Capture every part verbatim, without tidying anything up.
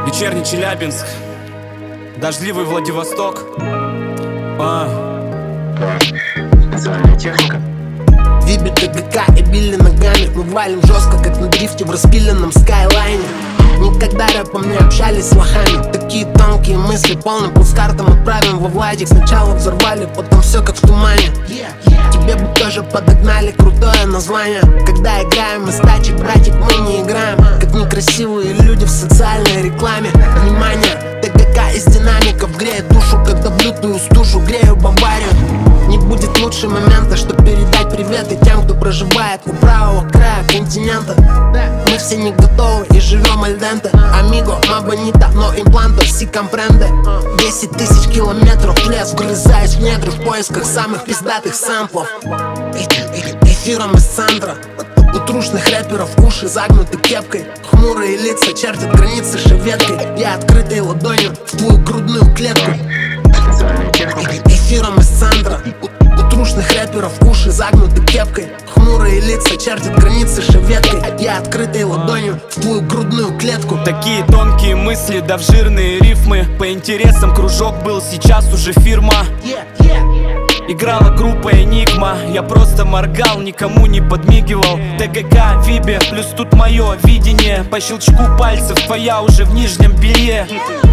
Вечерний Челябинск, дождливый Владивосток. А. Специальная техника. Вибит ТГК и Билли ногами. Мы валим жестко, как на дрифте в распиленном скайлайне. Никогда рэпом не общались с лохами. Такие тонкие мысли, полный плацкартом отправим во Владик. Сначала взорвали, потом все как в тумане. Тебе бы тоже подогнали крутое название. Когда играем мы с тачек, братик, мы не играем как некрасивые люди в социальной рекламе. Внимание, ТГК из динамиков греет душу, когда в лютую стужу грею Баварию. Не будет лучше момента, чтобы передать приветы тем, кто проживает у правого края континента. Мы все не готовы и живем альденте. Амиго, мабонита, но импланто, си компренде. Десять тысяч километров в лес, вгрызаясь в недры в поисках самых пиздатых сэмплов. Эфиром из центра. У трушных рэперов уши загнуты кепкой. Хмурые лица чертят границы шеветкой. Я открытой ладонью в твою грудную клетку. Специальная техника. Эфиром из центра. У, у трушных рэперов уши загнуты кепкой. Хмурые лица чертят границы шеветкой. Я открытой ладонью в твою грудную клетку. Такие тонкие мысли, да в жирные рифмы. По интересам кружок был, сейчас уже фирма. Играла группа Энигма, я просто моргал, никому не подмигивал. ТГК, Вибе, плюс тут мое видение. По щелчку пальцев твоя уже в нижнем белье.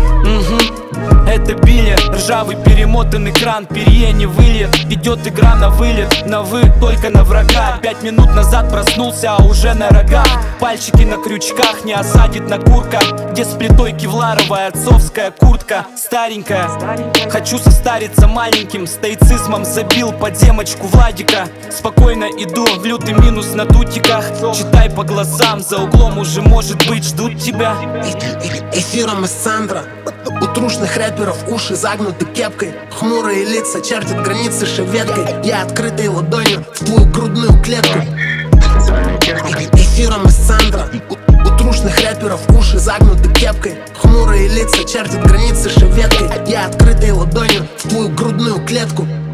Угу. Это Билли, ржавый перемотанный кран, перье не выльет. Идет игра на вылет, на вы, только на врага. Пять минут назад проснулся, а уже на рогах. Пальчики на крючках, не осадит на курка. Где с плитой кевларовая отцовская куртка. Старенькая, хочу состариться маленьким. Стоицизмом забил подземочку Владика. Спокойно иду в лютый минус на тутиках. Читай по глазам, за углом уже может быть ждут тебя. Эфиром из центра. У трушных рэперов уши загнуты кепкой. Хмурые лица чертят границы шеветкой. Я открытой ладонью в твою грудную клетку. Специальная техника. Эфиром из центра. У, у трушных рэперов уши загнуты кепкой. Хмурые лица чертят границы шеветкой. Я открытой ладонью в твою грудную клетку.